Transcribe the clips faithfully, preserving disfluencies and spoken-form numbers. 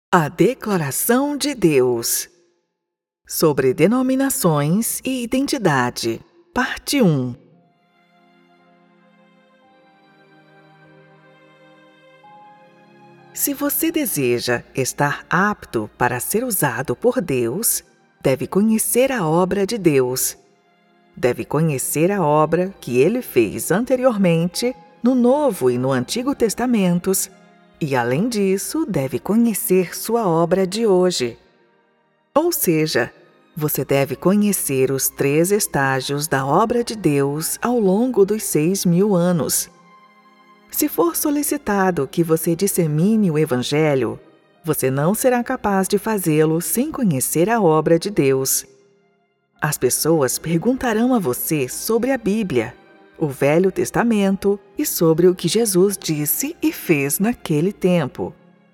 A Declaração de Deus sobre Denominações e Identidade, Parte um. Se você deseja estar apto para ser usado por Deus, deve conhecer a obra de Deus. Deve conhecer a obra que Ele fez anteriormente no Novo e no Antigo Testamentos, e, além disso, deve conhecer sua obra de hoje. Ou seja, você deve conhecer os três estágios da obra de Deus ao longo dos seis mil anos. Se for solicitado que você dissemine o Evangelho, você não será capaz de fazê-lo sem conhecer a obra de Deus. As pessoas perguntarão a você sobre a Bíblia, o Velho Testamento e sobre o que Jesus disse e fez naquele tempo.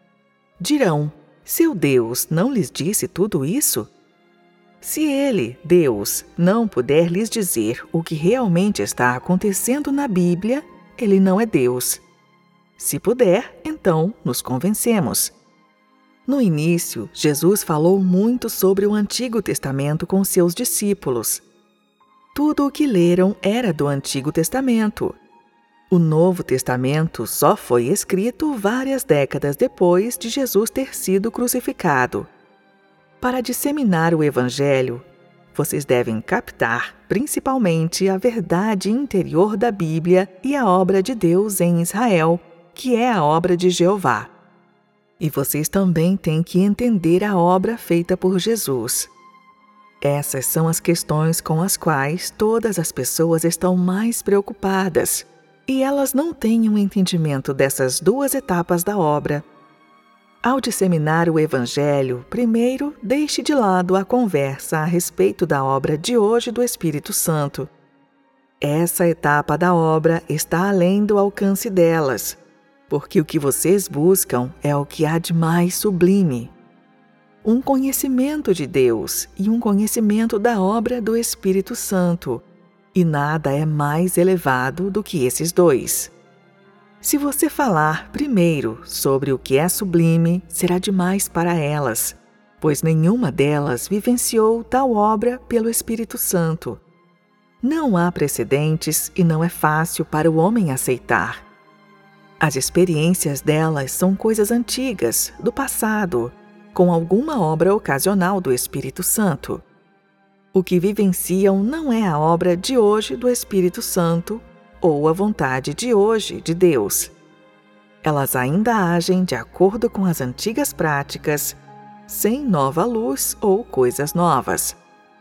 Dirão: seu Deus não lhes disse tudo isso? Se Ele, Deus, não puder lhes dizer o que realmente está acontecendo na Bíblia, Ele não é Deus. Se puder, então nos convencemos. No início, Jesus falou muito sobre o Antigo Testamento com seus discípulos. Tudo o que leram era do Antigo Testamento. O Novo Testamento só foi escrito várias décadas depois de Jesus ter sido crucificado. Para disseminar o Evangelho, vocês devem captar principalmente a verdade interior da Bíblia e a obra de Deus em Israel, que é a obra de Jeová. E vocês também têm que entender a obra feita por Jesus. Essas são as questões com as quais todas as pessoas estão mais preocupadas, e elas não têm um entendimento dessas duas etapas da obra. Ao disseminar o Evangelho, primeiro deixe de lado a conversa a respeito da obra de hoje do Espírito Santo. Essa etapa da obra está além do alcance delas, porque o que vocês buscam é o que há de mais sublime. Um conhecimento de Deus e um conhecimento da obra do Espírito Santo, e nada é mais elevado do que esses dois. Se você falar primeiro sobre o que é sublime, será demais para elas, pois nenhuma delas vivenciou tal obra pelo Espírito Santo. Não há precedentes e não é fácil para o homem aceitar. As experiências delas são coisas antigas, do passado, com alguma obra ocasional do Espírito Santo. O que vivenciam não é a obra de hoje do Espírito Santo ou a vontade de hoje de Deus. Elas ainda agem de acordo com as antigas práticas, sem nova luz ou coisas novas.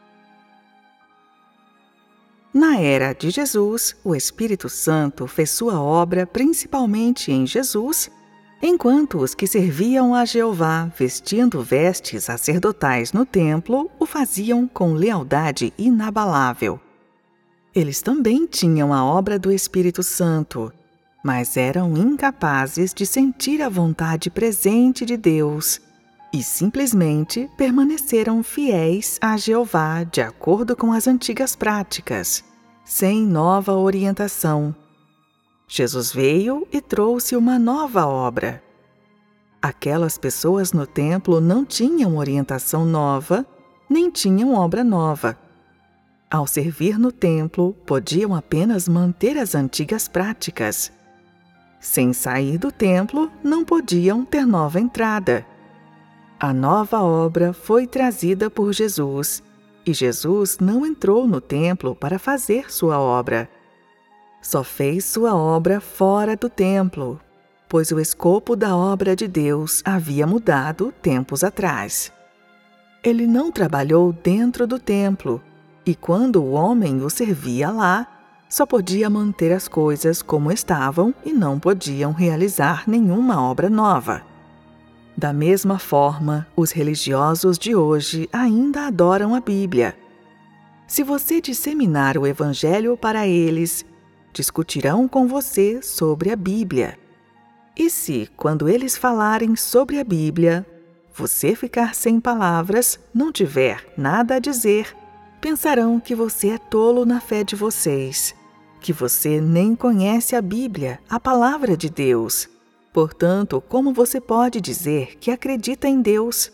Na era de Jesus, o Espírito Santo fez sua obra principalmente em Jesus, enquanto os que serviam a Jeová, vestindo vestes sacerdotais no templo, o faziam com lealdade inabalável. Eles também tinham a obra do Espírito Santo, mas eram incapazes de sentir a vontade presente de Deus e simplesmente permaneceram fiéis a Jeová de acordo com as antigas práticas, sem nova orientação. Jesus veio e trouxe uma nova obra. Aquelas pessoas no templo não tinham orientação nova, nem tinham obra nova. Ao servir no templo, podiam apenas manter as antigas práticas. Sem sair do templo, não podiam ter nova entrada. A nova obra foi trazida por Jesus, e Jesus não entrou no templo para fazer sua obra. Só fez sua obra fora do templo, pois o escopo da obra de Deus havia mudado tempos atrás. Ele não trabalhou dentro do templo, e quando o homem o servia lá, só podia manter as coisas como estavam e não podiam realizar nenhuma obra nova. Da mesma forma, os religiosos de hoje ainda adoram a Bíblia. Se você disseminar o Evangelho para eles, discutirão com você sobre a Bíblia. E se, quando eles falarem sobre a Bíblia, você ficar sem palavras, não tiver nada a dizer, pensarão que você é tolo na fé de vocês, que você nem conhece a Bíblia, a palavra de Deus, Portanto, como você pode dizer que acredita em Deus?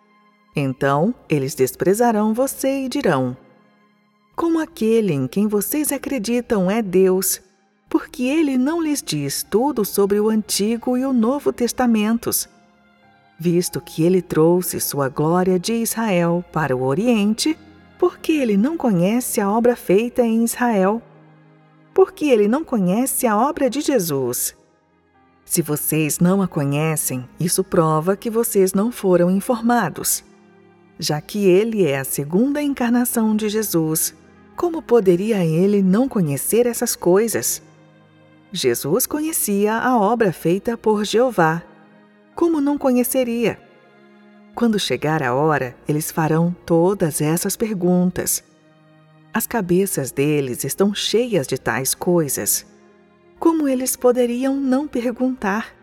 Então, eles desprezarão você e dirão: como aquele em quem vocês acreditam é Deus, porque ele não lhes diz tudo sobre o Antigo e o Novo Testamentos, visto que ele trouxe sua glória de Israel para o Oriente, porque ele não conhece a obra feita em Israel, porque ele não conhece a obra de Jesus. Se vocês não a conhecem, isso prova que vocês não foram informados. Já que ele é a segunda encarnação de Jesus, como poderia ele não conhecer essas coisas? Jesus conhecia a obra feita por Jeová. Como não conheceria? Quando chegar a hora, eles farão todas essas perguntas. As cabeças deles estão cheias de tais coisas. Como eles poderiam não perguntar?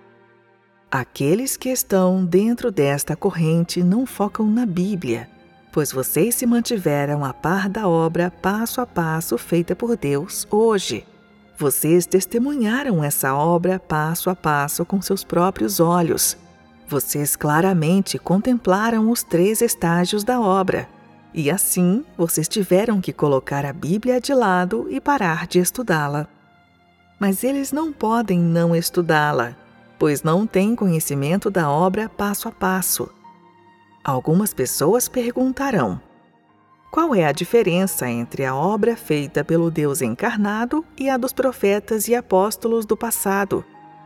Aqueles que estão dentro desta corrente não focam na Bíblia, pois vocês se mantiveram a par da obra passo a passo feita por Deus hoje. Vocês testemunharam essa obra passo a passo com seus próprios olhos. Vocês claramente contemplaram os três estágios da obra, e assim vocês tiveram que colocar a Bíblia de lado e parar de estudá-la. Mas eles não podem não estudá-la, pois não têm conhecimento da obra passo a passo. Algumas pessoas perguntarão: qual é a diferença entre a obra feita pelo Deus encarnado e a dos profetas e apóstolos do passado?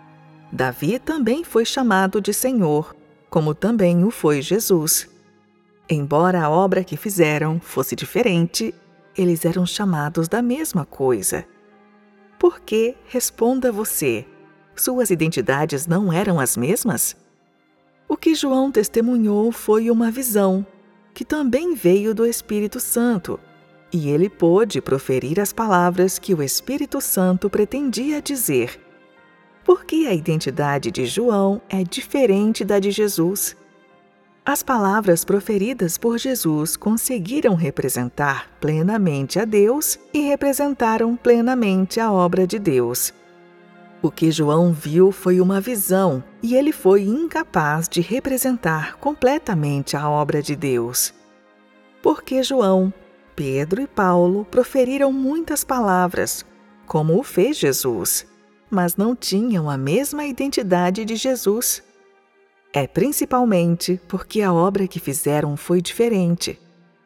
Davi também foi chamado de Senhor, como também o foi Jesus. Embora a obra que fizeram fosse diferente, eles eram chamados da mesma coisa. Por que, responda você, suas identidades não eram as mesmas? O que João testemunhou foi uma visão, que também veio do Espírito Santo, e ele pôde proferir as palavras que o Espírito Santo pretendia dizer. Porque a identidade de João é diferente da de Jesus. As palavras proferidas por Jesus conseguiram representar plenamente a Deus e representaram plenamente a obra de Deus. O que João viu foi uma visão e ele foi incapaz de representar completamente a obra de Deus. Porque João, Pedro e Paulo proferiram muitas palavras, como o fez Jesus, mas não tinham a mesma identidade de Jesus. É principalmente porque a obra que fizeram foi diferente.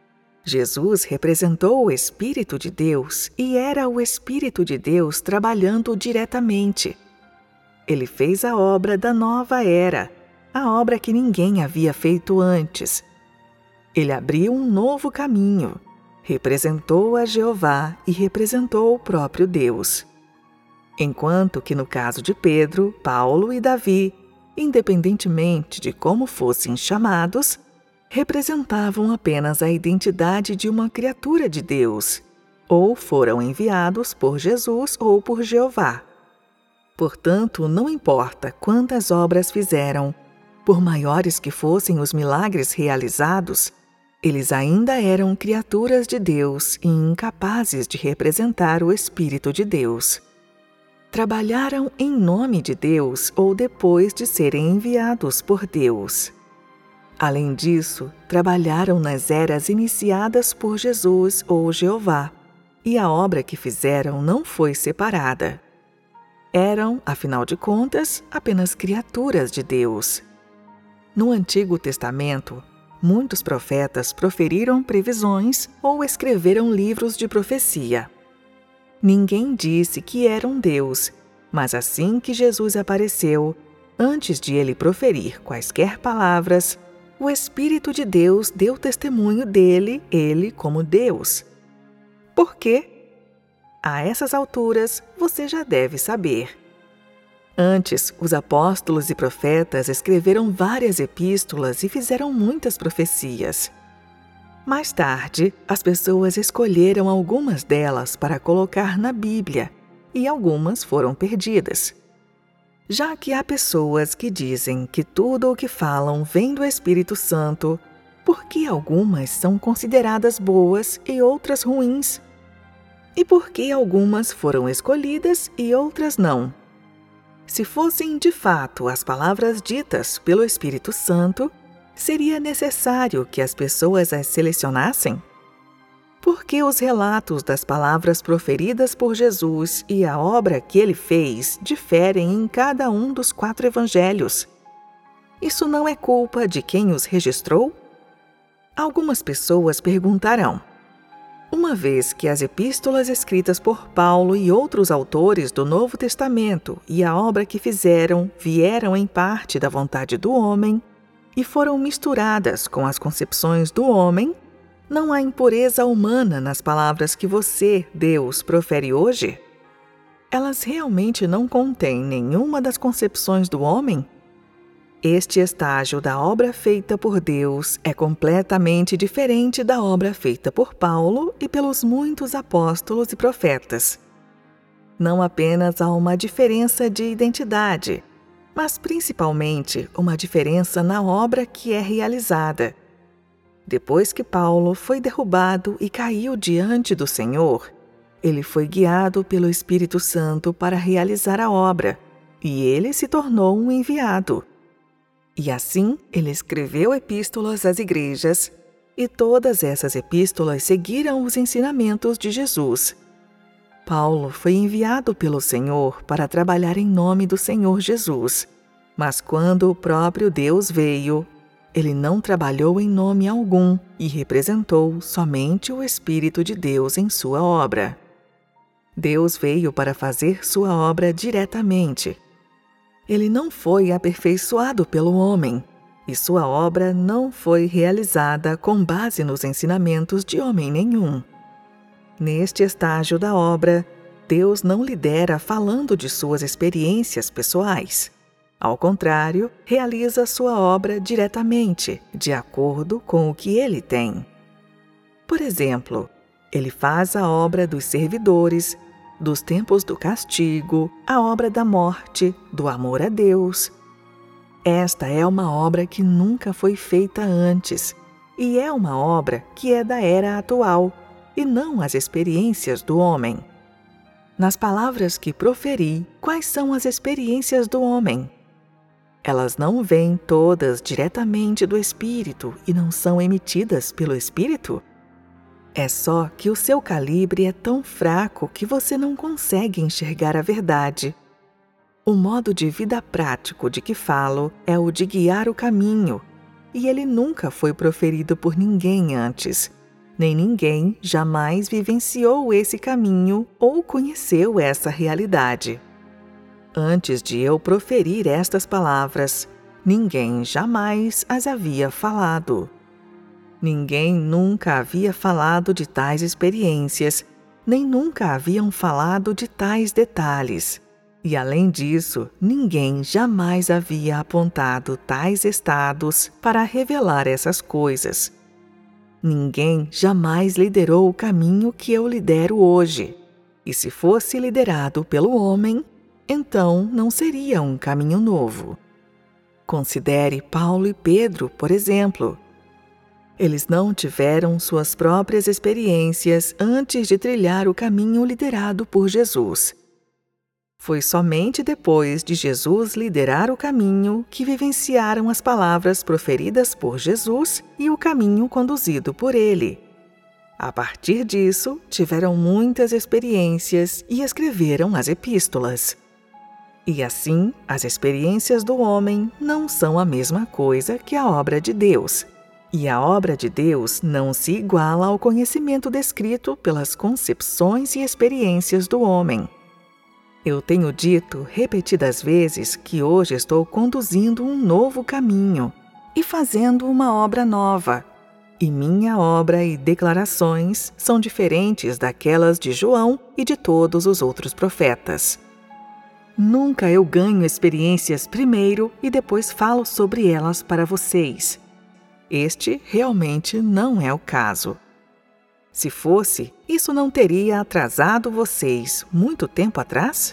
Jesus representou o Espírito de Deus e era o Espírito de Deus trabalhando diretamente. Ele fez a obra da nova era, a obra que ninguém havia feito antes. Ele abriu um novo caminho, representou a Jeová e representou o próprio Deus. Enquanto que no caso de Pedro, Paulo e Davi, independentemente de como fossem chamados, representavam apenas a identidade de uma criatura de Deus, ou foram enviados por Jesus ou por Jeová. Portanto, não importa quantas obras fizeram, por maiores que fossem os milagres realizados, eles ainda eram criaturas de Deus e incapazes de representar o Espírito de Deus. Trabalharam em nome de Deus ou depois de serem enviados por Deus. Além disso, trabalharam nas eras iniciadas por Jesus ou Jeová, e a obra que fizeram não foi separada. Eram, afinal de contas, apenas criaturas de Deus. No Antigo Testamento, muitos profetas proferiram previsões ou escreveram livros de profecia. Ninguém disse que era um Deus, mas assim que Jesus apareceu, antes de ele proferir quaisquer palavras, o Espírito de Deus deu testemunho dele, ele como Deus. Por quê? A essas alturas, você já deve saber. Antes, os apóstolos e profetas escreveram várias epístolas e fizeram muitas profecias. Mais tarde, as pessoas escolheram algumas delas para colocar na Bíblia, e algumas foram perdidas. Já que há pessoas que dizem que tudo o que falam vem do Espírito Santo, por que algumas são consideradas boas e outras ruins? E por que algumas foram escolhidas e outras não? Se fossem de fato as palavras ditas pelo Espírito Santo, seria necessário que as pessoas as selecionassem? Porque os relatos das palavras proferidas por Jesus e a obra que ele fez diferem em cada um dos quatro evangelhos. Isso não é culpa de quem os registrou? Algumas pessoas perguntarão: uma vez que as epístolas escritas por Paulo e outros autores do Novo Testamento e a obra que fizeram vieram em parte da vontade do homem e foram misturadas com as concepções do homem, não há impureza humana nas palavras que você, Deus, profere hoje? Elas realmente não contêm nenhuma das concepções do homem? Este estágio da obra feita por Deus é completamente diferente da obra feita por Paulo e pelos muitos apóstolos e profetas. Não apenas há uma diferença de identidade, mas principalmente uma diferença na obra que é realizada. Depois que Paulo foi derrubado e caiu diante do Senhor, ele foi guiado pelo Espírito Santo para realizar a obra, e ele se tornou um enviado. E assim, ele escreveu epístolas às igrejas, e todas essas epístolas seguiram os ensinamentos de Jesus. Paulo foi enviado pelo Senhor para trabalhar em nome do Senhor Jesus, mas quando o próprio Deus veio, ele não trabalhou em nome algum e representou somente o Espírito de Deus em sua obra. Deus veio para fazer sua obra diretamente. Ele não foi aperfeiçoado pelo homem, e sua obra não foi realizada com base nos ensinamentos de homem nenhum. Neste estágio da obra, Deus não lidera falando de suas experiências pessoais. Ao contrário, realiza sua obra diretamente, de acordo com o que ele tem. Por exemplo, ele faz a obra dos servidores, dos tempos do castigo, a obra da morte, do amor a Deus. Esta é uma obra que nunca foi feita antes, e é uma obra que é da era atual, e não as experiências do homem. Nas palavras que proferi, quais são as experiências do homem? Elas não vêm todas diretamente do Espírito e não são emitidas pelo Espírito? É só que o seu calibre é tão fraco que você não consegue enxergar a verdade. O modo de vida prático de que falo é o de guiar o caminho, e ele nunca foi proferido por ninguém antes, nem ninguém jamais vivenciou esse caminho ou conheceu essa realidade. Antes de eu proferir estas palavras, ninguém jamais as havia falado. Ninguém nunca havia falado de tais experiências, nem nunca haviam falado de tais detalhes. E, além disso, ninguém jamais havia apontado tais estados para revelar essas coisas. Ninguém jamais liderou o caminho que eu lidero hoje. E se fosse liderado pelo homem, então não seria um caminho novo. Considere Paulo e Pedro, por exemplo. Eles não tiveram suas próprias experiências antes de trilhar o caminho liderado por Jesus. Foi somente depois de Jesus liderar o caminho que vivenciaram as palavras proferidas por Jesus e o caminho conduzido por ele. A partir disso, tiveram muitas experiências e escreveram as epístolas. E assim, as experiências do homem não são a mesma coisa que a obra de Deus. E a obra de Deus não se iguala ao conhecimento descrito pelas concepções e experiências do homem. Eu tenho dito repetidas vezes que hoje estou conduzindo um novo caminho e fazendo uma obra nova. E minha obra e declarações são diferentes daquelas de João e de todos os outros profetas. Nunca eu ganho experiências primeiro e depois falo sobre elas para vocês. Este realmente não é o caso. Se fosse, isso não teria atrasado vocês muito tempo atrás?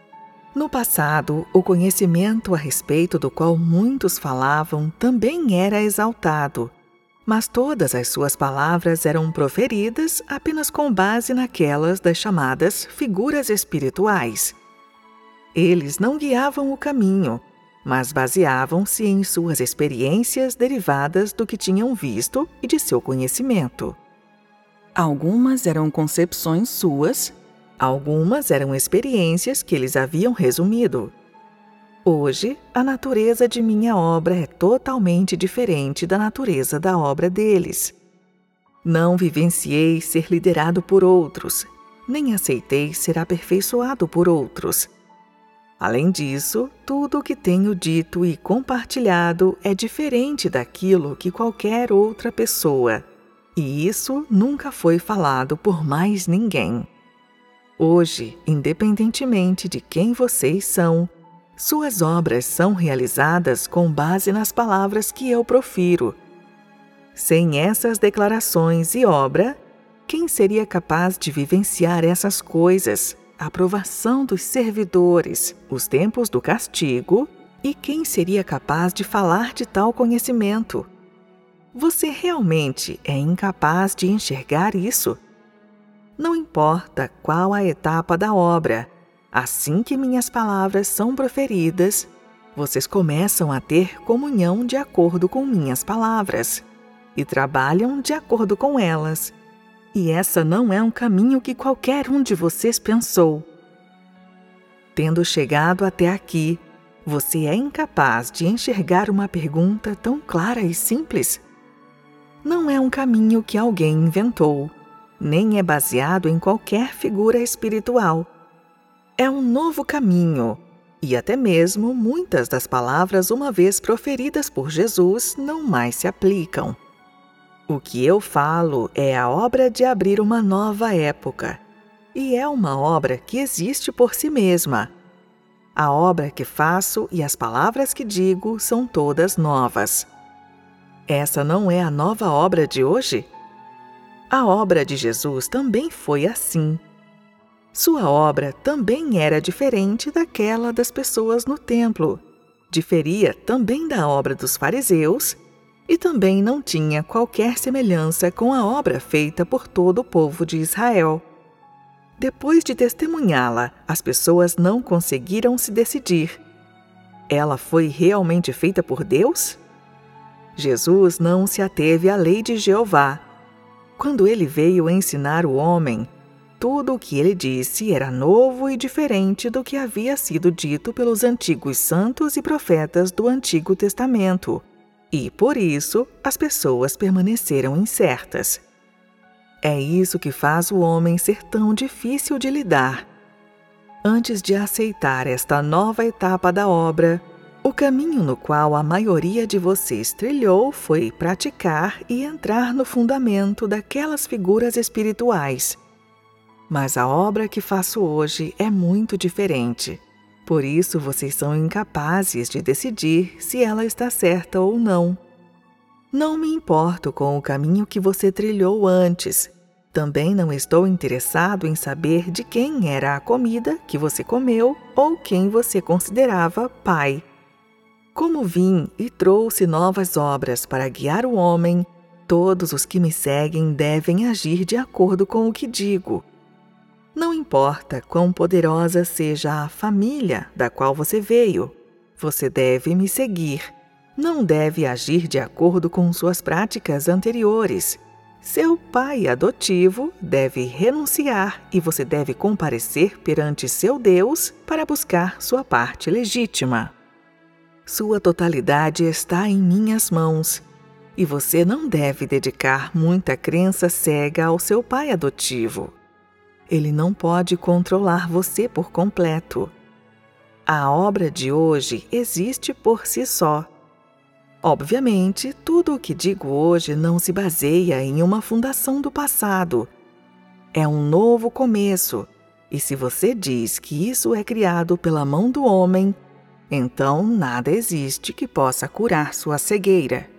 No passado, o conhecimento a respeito do qual muitos falavam também era exaltado, mas todas as suas palavras eram proferidas apenas com base naquelas das chamadas figuras espirituais. Eles não guiavam o caminho, mas baseavam-se em suas experiências derivadas do que tinham visto e de seu conhecimento. Algumas eram concepções suas, algumas eram experiências que eles haviam resumido. Hoje, a natureza de minha obra é totalmente diferente da natureza da obra deles. Não vivenciei ser liderado por outros, nem aceitei ser aperfeiçoado por outros. Além disso, tudo o que tenho dito e compartilhado é diferente daquilo que qualquer outra pessoa, e isso nunca foi falado por mais ninguém. Hoje, independentemente de quem vocês são, suas obras são realizadas com base nas palavras que eu profiro. Sem essas declarações e obra, quem seria capaz de vivenciar essas coisas, a aprovação dos servidores, os tempos do castigo, e quem seria capaz de falar de tal conhecimento? Você realmente é incapaz de enxergar isso? Não importa qual a etapa da obra, assim que minhas palavras são proferidas, vocês começam a ter comunhão de acordo com minhas palavras e trabalham de acordo com elas. E essa não é um caminho que qualquer um de vocês pensou. Tendo chegado até aqui, você é incapaz de enxergar uma pergunta tão clara e simples? Não é um caminho que alguém inventou, nem é baseado em qualquer figura espiritual. É um novo caminho, e até mesmo muitas das palavras uma vez proferidas por Jesus não mais se aplicam. O que eu falo é a obra de abrir uma nova época, e é uma obra que existe por si mesma. A obra que faço e as palavras que digo são todas novas. Essa não é a nova obra de hoje? A obra de Jesus também foi assim. Sua obra também era diferente daquela das pessoas no templo, diferia também da obra dos fariseus, e também não tinha qualquer semelhança com a obra feita por todo o povo de Israel. Depois de testemunhá-la, as pessoas não conseguiram se decidir. Ela foi realmente feita por Deus? Jesus não se ateve à lei de Jeová. Quando ele veio ensinar o homem, tudo o que ele disse era novo e diferente do que havia sido dito pelos antigos santos e profetas do Antigo Testamento. E, por isso, as pessoas permaneceram incertas. É isso que faz o homem ser tão difícil de lidar. Antes de aceitar esta nova etapa da obra, o caminho no qual a maioria de vocês trilhou foi praticar e entrar no fundamento daquelas figuras espirituais. Mas a obra que faço hoje é muito diferente. Por isso, vocês são incapazes de decidir se ela está certa ou não. Não me importo com o caminho que você trilhou antes. Também não estou interessado em saber de quem era a comida que você comeu ou quem você considerava pai. Como vim e trouxe novas obras para guiar o homem, todos os que me seguem devem agir de acordo com o que digo. Não importa quão poderosa seja a família da qual você veio, você deve me seguir. Não deve agir de acordo com suas práticas anteriores. Seu pai adotivo deve renunciar e você deve comparecer perante seu Deus para buscar sua parte legítima. Sua totalidade está em minhas mãos, e você não deve dedicar muita crença cega ao seu pai adotivo. Ele não pode controlar você por completo. A obra de hoje existe por si só. Obviamente, tudo o que digo hoje não se baseia em uma fundação do passado. É um novo começo, e se você diz que isso é criado pela mão do homem, então nada existe que possa curar sua cegueira.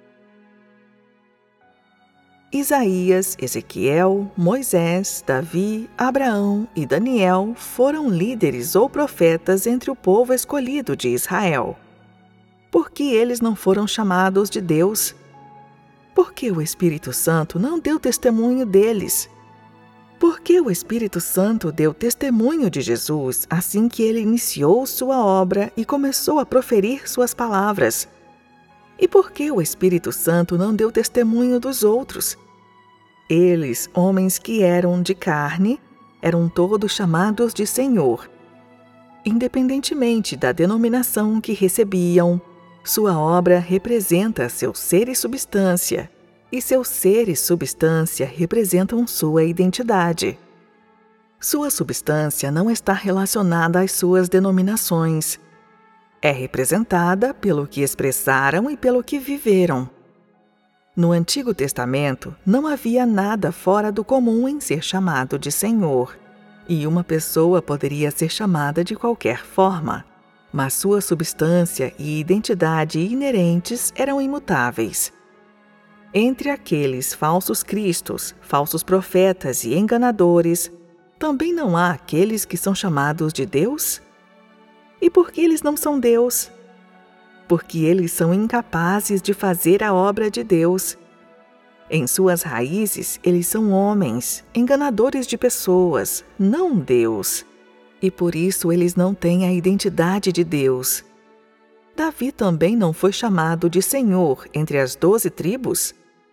Isaías, Ezequiel, Moisés, Davi, Abraão e Daniel foram líderes ou profetas entre o povo escolhido de Israel. Por que eles não foram chamados de Deus? Por que o Espírito Santo não deu testemunho deles? Porque o Espírito Santo deu testemunho de Jesus assim que ele iniciou sua obra e começou a proferir suas palavras. E por que o Espírito Santo não deu testemunho dos outros? Eles, homens que eram de carne, eram todos chamados de Senhor. Independentemente da denominação que recebiam, sua obra representa seu ser e substância, e seu ser e substância representam sua identidade. Sua substância não está relacionada às suas denominações. É representada pelo que expressaram e pelo que viveram. No Antigo Testamento, não havia nada fora do comum em ser chamado de Senhor, e uma pessoa poderia ser chamada de qualquer forma, mas sua substância e identidade inerentes eram imutáveis. Entre aqueles falsos cristos, falsos profetas e enganadores, também não há aqueles que são chamados de Deus? E por que eles não são Deus? Porque eles são incapazes de fazer a obra de Deus. Em suas raízes, eles são homens, enganadores de pessoas, não Deus. E por isso eles não têm a identidade de Deus. Davi também não foi chamado de Senhor entre as doze tribos?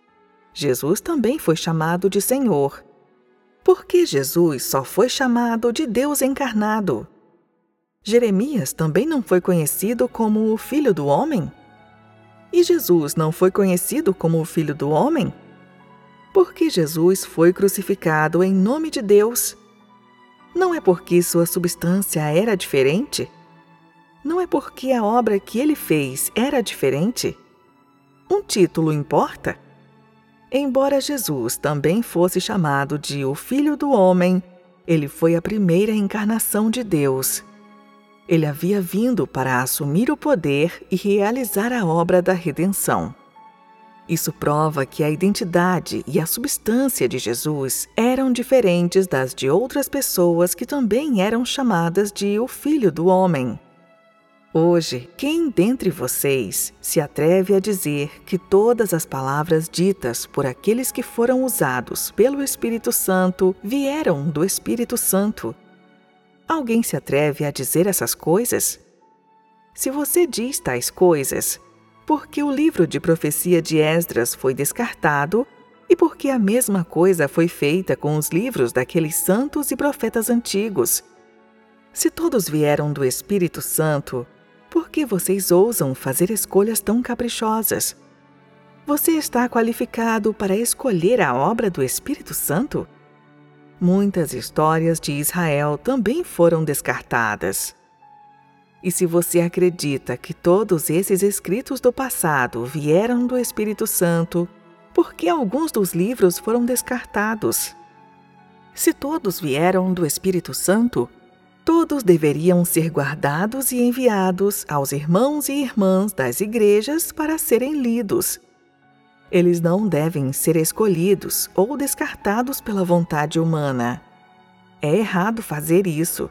Jesus também foi chamado de Senhor. Por que Jesus só foi chamado de Deus encarnado? Jeremias também não foi conhecido como o Filho do Homem? E Jesus não foi conhecido como o Filho do Homem? Porque Jesus foi crucificado em nome de Deus. Não é porque sua substância era diferente? Não é porque a obra que ele fez era diferente? Um título importa? Embora Jesus também fosse chamado de o Filho do Homem, ele foi a primeira encarnação de Deus. Ele havia vindo para assumir o poder e realizar a obra da redenção. Isso prova que a identidade e a substância de Jesus eram diferentes das de outras pessoas que também eram chamadas de o Filho do Homem. Hoje, quem dentre vocês se atreve a dizer que todas as palavras ditas por aqueles que foram usados pelo Espírito Santo vieram do Espírito Santo? Alguém se atreve a dizer essas coisas? Se você diz tais coisas, porque o livro de profecia de Esdras foi descartado e porque a mesma coisa foi feita com os livros daqueles santos e profetas antigos. Se todos vieram do Espírito Santo, por que vocês ousam fazer escolhas tão caprichosas? Você está qualificado para escolher a obra do Espírito Santo? Muitas histórias de Israel também foram descartadas. E se você acredita que todos esses escritos do passado vieram do Espírito Santo, por que alguns dos livros foram descartados? Se todos vieram do Espírito Santo, todos deveriam ser guardados e enviados aos irmãos e irmãs das igrejas para serem lidos. Eles não devem ser escolhidos ou descartados pela vontade humana. É errado fazer isso.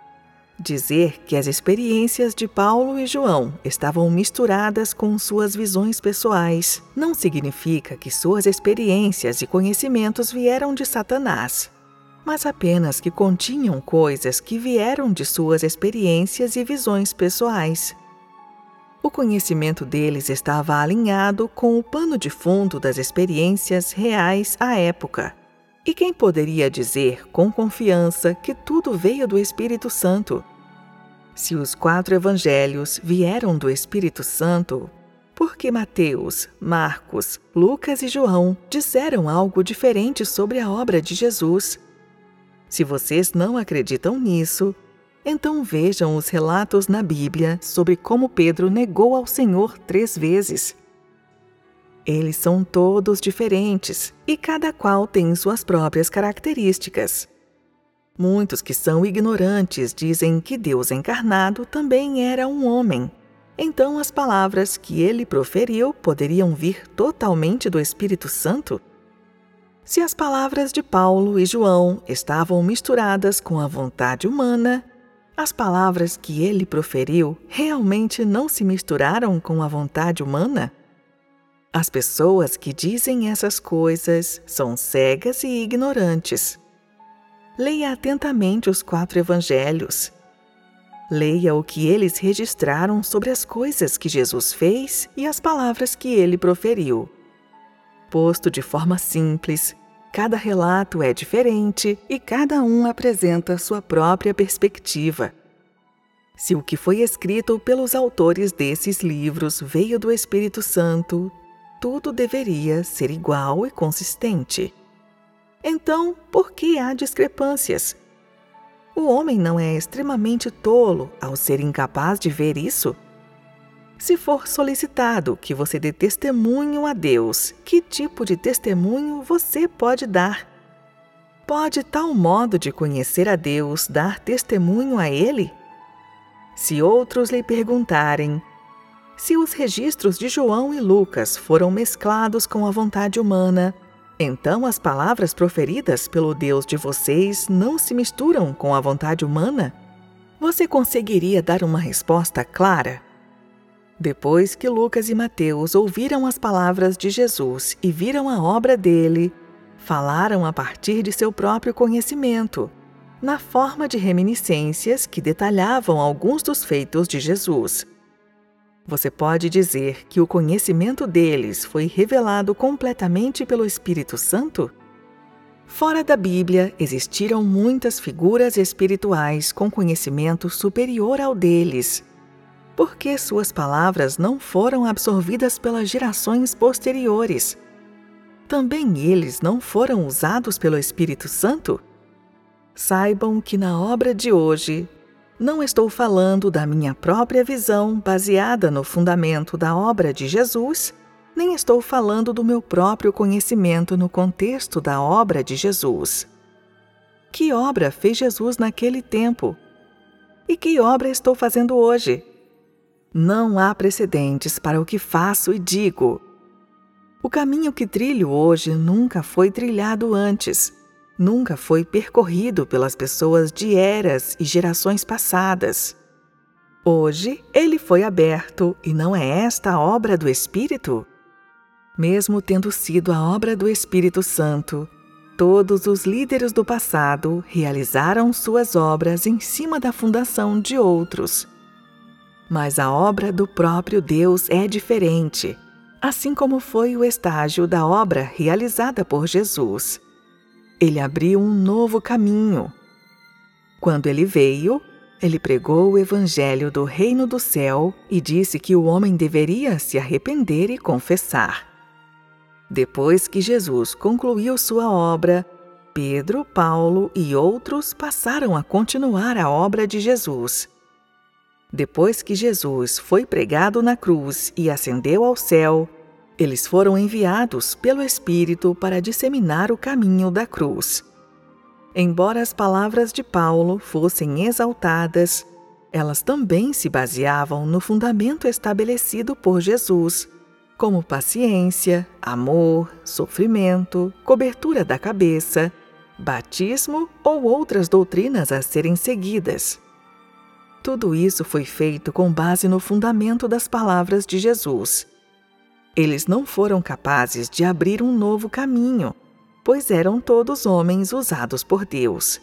Dizer que as experiências de Paulo e João estavam misturadas com suas visões pessoais não significa que suas experiências e conhecimentos vieram de Satanás, mas apenas que continham coisas que vieram de suas experiências e visões pessoais. O conhecimento deles estava alinhado com o pano de fundo das experiências reais à época. E quem poderia dizer com confiança que tudo veio do Espírito Santo? Se os quatro evangelhos vieram do Espírito Santo, por que Mateus, Marcos, Lucas e João disseram algo diferente sobre a obra de Jesus? Se vocês não acreditam nisso, então vejam os relatos na Bíblia sobre como Pedro negou ao Senhor três vezes. Eles são todos diferentes e cada qual tem suas próprias características. Muitos que são ignorantes dizem que Deus encarnado também era um homem. Então as palavras que ele proferiu poderiam vir totalmente do Espírito Santo? Se as palavras de Paulo e João estavam misturadas com a vontade humana, as palavras que ele proferiu realmente não se misturaram com a vontade humana? As pessoas que dizem essas coisas são cegas e ignorantes. leia atentamente os quatro evangelhos. Leia o que eles registraram sobre as coisas que Jesus fez e as palavras que ele proferiu. Posto de forma simples, cada relato é diferente e cada um apresenta sua própria perspectiva. Se o que foi escrito pelos autores desses livros veio do Espírito Santo, tudo deveria ser igual e consistente. Então, por que há discrepâncias? O homem não é extremamente tolo ao ser incapaz de ver isso? Se for solicitado que você dê testemunho a Deus, que tipo de testemunho você pode dar? Pode tal modo de conhecer a Deus dar testemunho a Ele? Se outros lhe perguntarem, se os registros de João e Lucas foram mesclados com a vontade humana, então as palavras proferidas pelo Deus de vocês não se misturam com a vontade humana? Você conseguiria dar uma resposta clara? Depois que Lucas e Mateus ouviram as palavras de Jesus e viram a obra dele, falaram a partir de seu próprio conhecimento, na forma de reminiscências que detalhavam alguns dos feitos de Jesus. Você pode dizer que o conhecimento deles foi revelado completamente pelo Espírito Santo? Fora da Bíblia, existiram muitas figuras espirituais com conhecimento superior ao deles. Por que suas palavras não foram absorvidas pelas gerações posteriores? Também eles não foram usados pelo Espírito Santo? Saibam que na obra de hoje, não estou falando da minha própria visão baseada no fundamento da obra de Jesus, nem estou falando do meu próprio conhecimento no contexto da obra de Jesus. Que obra fez Jesus naquele tempo? E que obra estou fazendo hoje? Não há precedentes para o que faço e digo. O caminho que trilho hoje nunca foi trilhado antes. Nunca foi percorrido pelas pessoas de eras e gerações passadas. Hoje, ele foi aberto e não é esta a obra do Espírito? Mesmo tendo sido a obra do Espírito Santo, todos os líderes do passado realizaram suas obras em cima da fundação de outros. Mas a obra do próprio Deus é diferente, assim como foi o estágio da obra realizada por Jesus. Ele abriu um novo caminho. Quando ele veio, ele pregou o evangelho do reino do céu e disse que o homem deveria se arrepender e confessar. Depois que Jesus concluiu sua obra, Pedro, Paulo e outros passaram a continuar a obra de Jesus. Depois que Jesus foi pregado na cruz e ascendeu ao céu, eles foram enviados pelo Espírito para disseminar o caminho da cruz. Embora as palavras de Paulo fossem exaltadas, elas também se baseavam no fundamento estabelecido por Jesus, como paciência, amor, sofrimento, cobertura da cabeça, batismo ou outras doutrinas a serem seguidas. Tudo isso foi feito com base no fundamento das palavras de Jesus. Eles não foram capazes de abrir um novo caminho, pois eram todos homens usados por Deus.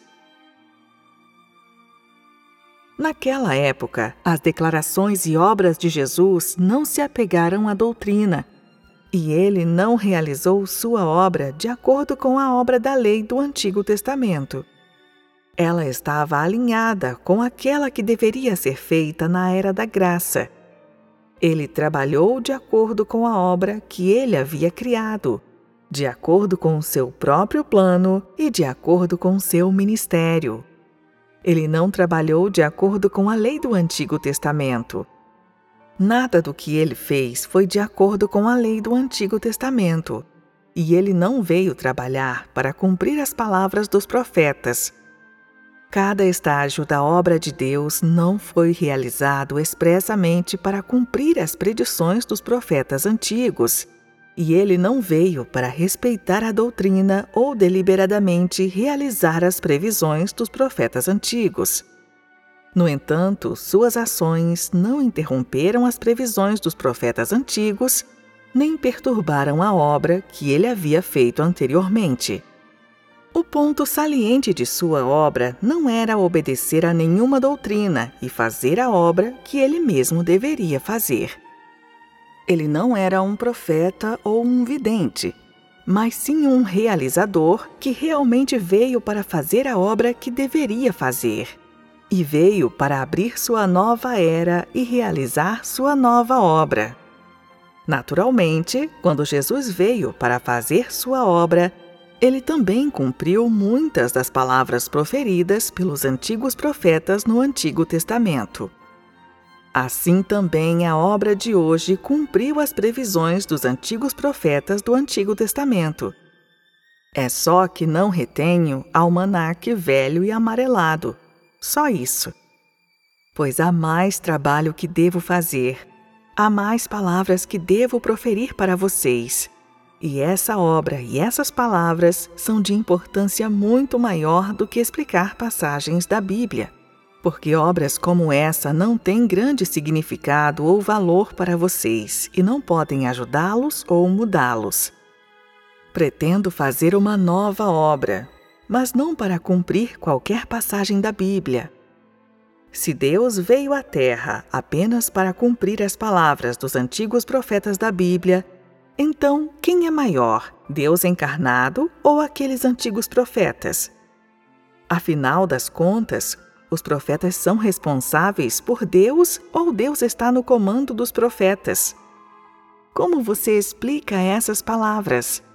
Naquela época, as declarações e obras de Jesus não se apegaram à doutrina, e ele não realizou sua obra de acordo com a obra da lei do Antigo Testamento. Ela estava alinhada com aquela que deveria ser feita na Era da Graça. Ele trabalhou de acordo com a obra que ele havia criado, de acordo com o seu próprio plano e de acordo com o seu ministério. Ele não trabalhou de acordo com a lei do Antigo Testamento. Nada do que ele fez foi de acordo com a lei do Antigo Testamento, e ele não veio trabalhar para cumprir as palavras dos profetas. Cada estágio da obra de Deus não foi realizado expressamente para cumprir as predições dos profetas antigos, e ele não veio para respeitar a doutrina ou deliberadamente realizar as previsões dos profetas antigos. No entanto, suas ações não interromperam as previsões dos profetas antigos, nem perturbaram a obra que ele havia feito anteriormente. O ponto saliente de sua obra não era obedecer a nenhuma doutrina e fazer a obra que ele mesmo deveria fazer. Ele não era um profeta ou um vidente, mas sim um realizador que realmente veio para fazer a obra que deveria fazer. E veio para abrir sua nova era e realizar sua nova obra. Naturalmente, quando Jesus veio para fazer sua obra, ele também cumpriu muitas das palavras proferidas pelos antigos profetas no Antigo Testamento. Assim também a obra de hoje cumpriu as previsões dos antigos profetas do Antigo Testamento. É só que não retenho almanaque velho e amarelado. Só isso. Pois há mais trabalho que devo fazer, há mais palavras que devo proferir para vocês. E essa obra e essas palavras são de importância muito maior do que explicar passagens da Bíblia, porque obras como essa não têm grande significado ou valor para vocês e não podem ajudá-los ou mudá-los. Pretendo fazer uma nova obra, mas não para cumprir qualquer passagem da Bíblia. Se Deus veio à Terra apenas para cumprir as palavras dos antigos profetas da Bíblia, então quem é maior, Deus encarnado ou aqueles antigos profetas? Afinal das contas, os profetas são responsáveis por Deus ou Deus está no comando dos profetas? Como você explica essas palavras?